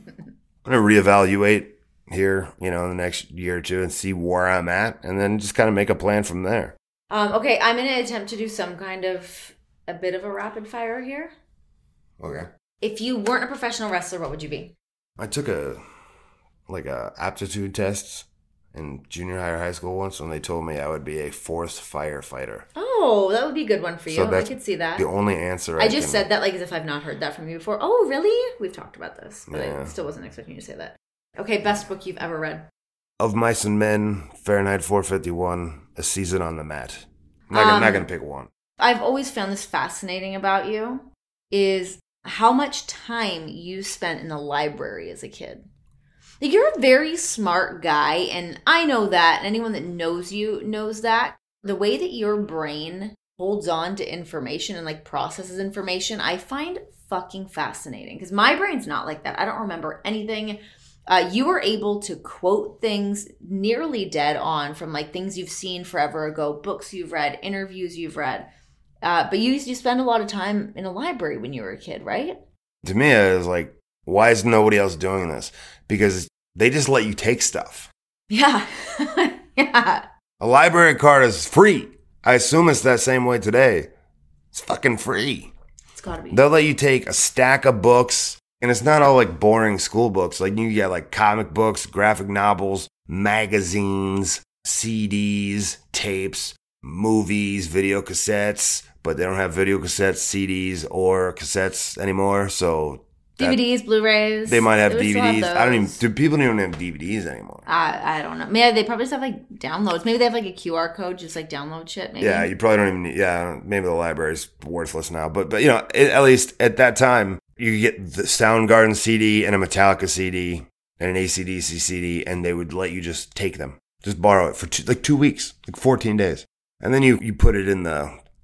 reevaluate here, in the next year or two and see where I'm at, and then just kind of make a plan from there. Okay, I'm going to attempt to do some kind of a bit of a rapid fire here. Okay. If you weren't a professional wrestler, what would you be? I took a aptitude test in junior high or high school once, and they told me I would be a forest firefighter. Oh, that would be a good one for you. So I could see that. The only answer I just said that like as if I've not heard that from you before. Oh, really? We've talked about this, but Yeah. I still wasn't expecting you to say that. Okay, best book you've ever read. Of Mice and Men, Fahrenheit 451, A Season on the Mat. I'm not going to pick one. I've always found this fascinating about you, is how much time you spent in the library as a kid. Like, you're a very smart guy, and I know that, and anyone that knows you knows that. The way that your brain holds on to information and like processes information, I find fucking fascinating, because my brain's not like that. I don't remember anything. You were able to quote things nearly dead on from like things you've seen forever ago, books you've read, interviews you've read. But you spend a lot of time in a library when you were a kid, right? To me, it was like, why is nobody else doing this? Because they just let you take stuff. Yeah. Yeah. A library card is free. I assume it's that same way today. It's fucking free. It's gotta be. They'll let you take a stack of books, and it's not all like boring school books. Like you get like comic books, graphic novels, magazines, CDs, tapes, movies, video cassettes, but they don't have video cassettes, CDs, or cassettes anymore. So DVDs, Blu-rays. they might have They would still have DVDs. those. People don't even have DVDs anymore. I don't know. Maybe they probably just have like downloads. Maybe they have like a QR code, just like download shit. Maybe. Yeah, you probably don't even need, maybe the library's worthless now. But at least at that time, you could get the Soundgarden CD and a Metallica CD and an AC/DC CD, and they would let you just take them. Just borrow it for 2 weeks, like 14 days. And then you put it in the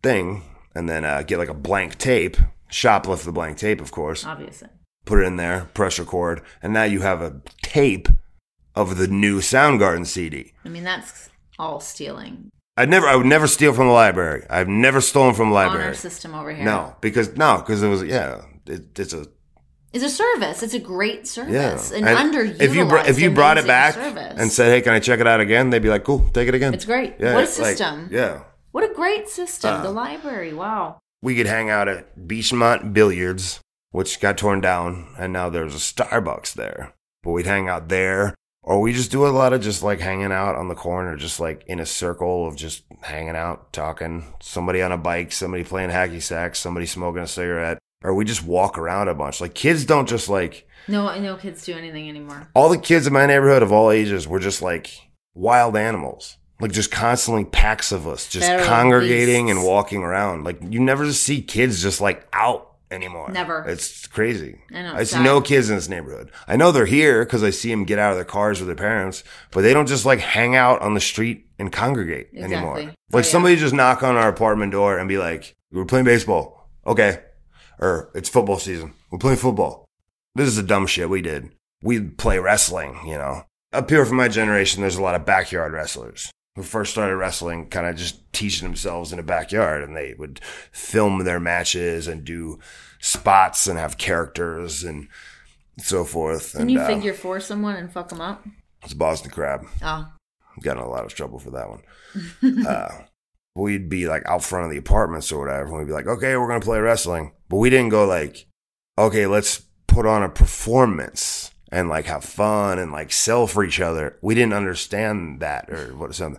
thing and then get like a blank tape, shoplift the blank tape, of course. Obviously. Put it in there, press record, and now you have a tape of the new Soundgarden CD. I mean, that's all stealing. I would never steal from the library. I've never stolen from the library. Honor system over here. No, because it was, it's a service. It's a great service. Yeah. An And underutilized, if you brought it amazing back service. and said, hey, can I check it out again? They'd be like, cool, take it again. It's great. Yeah, what a system. Yeah. What a great system. The library. Wow. We could hang out at Beachmont Billiards, which got torn down, and now there's a Starbucks there. But we'd hang out there, or we just do a lot of just like hanging out on the corner, just like in a circle of just hanging out, talking. Somebody on a bike, somebody playing hacky sack, somebody smoking a cigarette. Or we just walk around a bunch. Like, kids don't just like... No kids do anything anymore. All the kids in my neighborhood of all ages were just like wild animals. Like, just constantly packs of us just Feral congregating beasts. and walking around. Like, you never just see kids just like out anymore. Never. It's crazy. I know, I see sad. no kids in this neighborhood. I know they're here because I see them get out of their cars with their parents, but they don't just like hang out on the street and congregate anymore. Exactly. Like, somebody just knock on our apartment door and be like, we're playing baseball. Okay. Or it's football season. We're playing football. This is the dumb shit we did. We'd play wrestling, you know. Up here from my generation, there's a lot of backyard wrestlers who first started wrestling kind of just teaching themselves in a backyard, and they would film their matches and do spots and have characters and so forth. Can you figure four someone and fuck them up? It's Boston Crab. Oh. Got in a lot of trouble for that one. We'd be like out front of the apartments or whatever, and we'd be like, okay, we're going to play wrestling. But we didn't go like, okay, let's put on a performance and like have fun and like sell for each other. We didn't understand that or what something.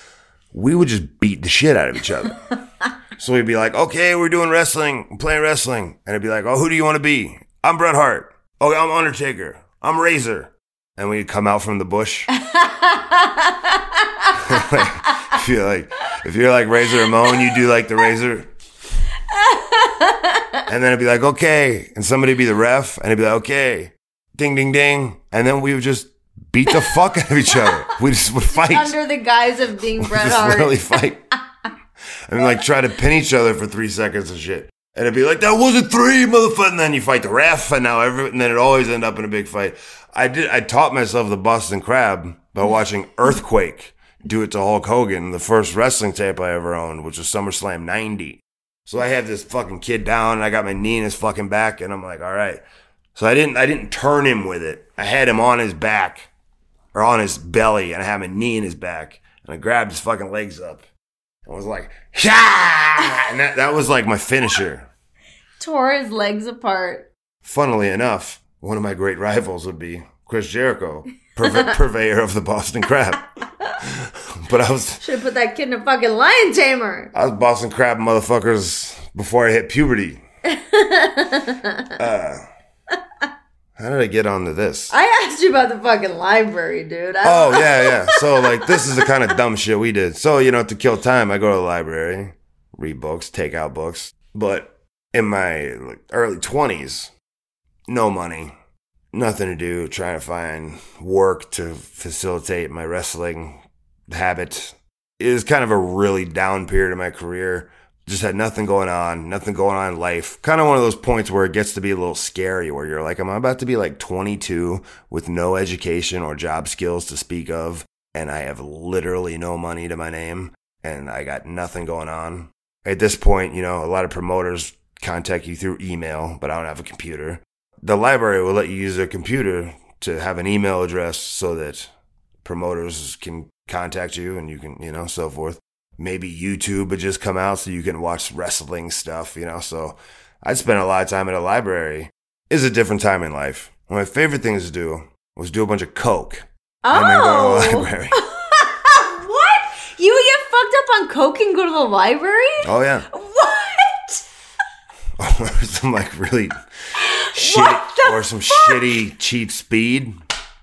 We would just beat the shit out of each other. So we'd be like, okay, we're doing wrestling, we're playing wrestling. And it'd be like, oh, who do you want to be? I'm Bret Hart. Okay, I'm Undertaker. I'm Razor. And we'd come out from the bush. If you're like Razor Ramon, you do like the Razor. And then it'd be like, okay. And somebody'd be the ref, and it'd be like, okay. Ding, ding, ding. And then we would just beat the fuck out of each other. We just would fight. Under the guise of being Bret Just Hart. literally fight. And like try to pin each other for 3 seconds and shit. And it'd be like, that wasn't 3, motherfucker. And then you fight the ref, and and then it always end up in a big fight. I taught myself the Boston Crab by watching Earthquake do it to Hulk Hogan, the first wrestling tape I ever owned, which was SummerSlam 90. So I had this fucking kid down, and I got my knee in his fucking back, and I'm like, all right. So I didn't turn him with it. I had him on his back, or on his belly, and I had my knee in his back, and I grabbed his fucking legs up, and was like, Shah! And that was like my finisher. Tore his legs apart. Funnily enough, one of my great rivals would be Chris Jericho, purveyor of the Boston Crab. But should have put that kid in a fucking lion tamer. I was Boston Crab motherfuckers before I hit puberty. How did I get onto this? I asked you about the fucking library, dude. Yeah. So like, this is the kind of dumb shit we did. So, you know, to kill time, I go to the library, read books, take out books. But in my early 20s, no money, nothing to do, trying to find work to facilitate my wrestling habit. It was kind of a really down period of my career. Just had nothing going on in life. Kind of one of those points where it gets to be a little scary, where you're like, I'm about to be like 22 with no education or job skills to speak of, and I have literally no money to my name, and I got nothing going on. At this point, you know, a lot of promoters contact you through email, but I don't have a computer. The library will let you use their computer to have an email address so that promoters can contact you and you can, you know, so forth. Maybe YouTube would just come out so you can watch wrestling stuff, you know. So I'd spend a lot of time at a library. It's a different time in life. One of my favorite things to do was do a bunch of coke. And then go to the library. What? You would get fucked up on coke and go to the library? Oh, yeah. What? Or some like really shitty, or some shitty cheap speed.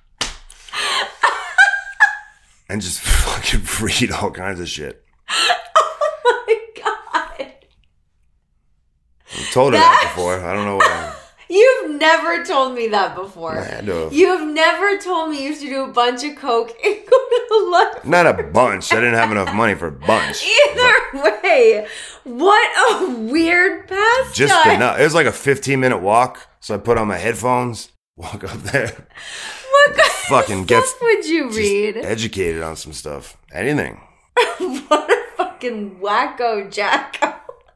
And just fucking read all kinds of shit. Oh my god. I've told her that before. I don't know why. You've never told me that before. You have never told me you used to do a bunch of coke and go to the library. Not a bunch. I didn't have enough money for a bunch. Either way, what a weird pastime. Just enough. It was like a 15-minute walk, so I put on my headphones, walk up there. What kind fucking of stuff would you read? Educated on some stuff. Anything. What a fucking wacko jacko.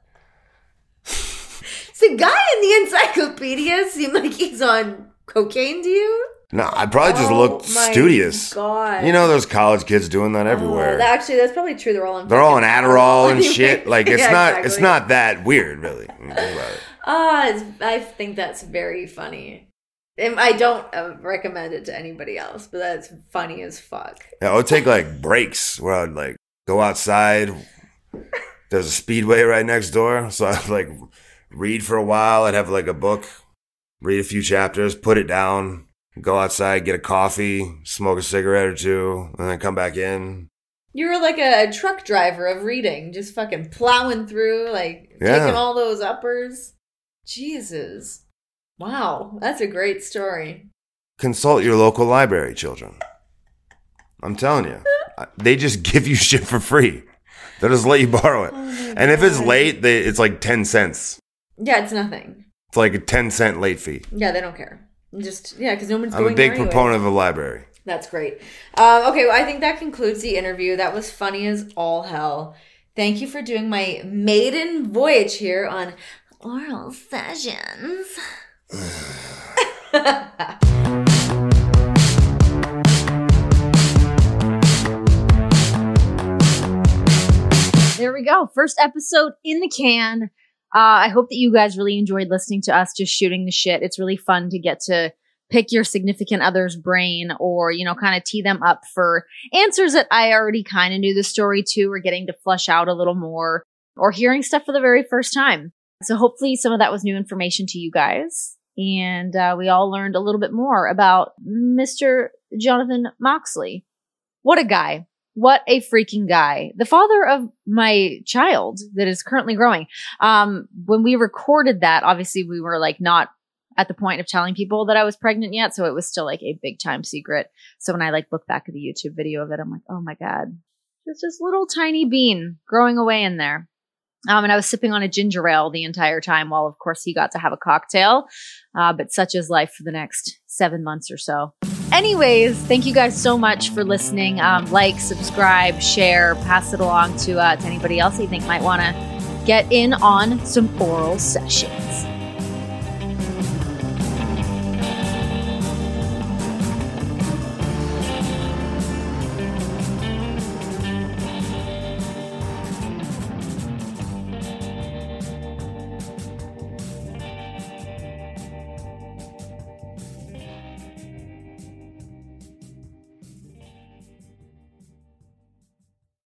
The guy in the encyclopedia seemed like he's on cocaine to you? No, I probably just looked studious. God. You know those college kids doing that everywhere. Actually, that's probably true. They're all on Adderall and shit. Like it's yeah, it's not that weird, really. When you think about it. I think that's very funny. And I don't recommend it to anybody else, but that's funny as fuck. Yeah, I would take like breaks where I'd like go outside. There's a speedway right next door, so I'd like read for a while. I'd have like a book, read a few chapters, put it down, go outside, get a coffee, smoke a cigarette or two, and then come back in. You were like a truck driver of reading, just fucking plowing through, like taking all those uppers. Jesus. Wow, that's a great story. Consult your local library, children. I'm telling you. They just give you shit for free. They'll just let you borrow it. And if it's late, it's like 10 cents. Yeah, it's nothing. It's like a 10-cent late fee. Yeah, they don't care. Just, because no one's I'm going a big there proponent of a library. That's great. Okay, well, I think that concludes the interview. That was funny as all hell. Thank you for doing my maiden voyage here on Oral Sessions. There we go. First episode in the can. I hope that you guys really enjoyed listening to us just shooting the shit. It's really fun to get to pick your significant other's brain or, kind of tee them up for answers that I already kind of knew the story to, or getting to flush out a little more, or hearing stuff for the very first time. So hopefully some of that was new information to you guys. And we all learned a little bit more about Mr. Jonathan Moxley. What a guy. What a freaking guy. The father of my child that is currently growing. When we recorded that, obviously we were like not at the point of telling people that I was pregnant yet. So it was still like a big time secret. So when I like look back at the YouTube video of it, I'm like, oh my God, there's this little tiny bean growing away in there. And I was sipping on a ginger ale the entire time while, of course, he got to have a cocktail. But such is life for the next 7 months or so. Anyways, thank you guys so much for listening. Like, subscribe, share, pass it along to anybody else you think might want to get in on some oral sessions.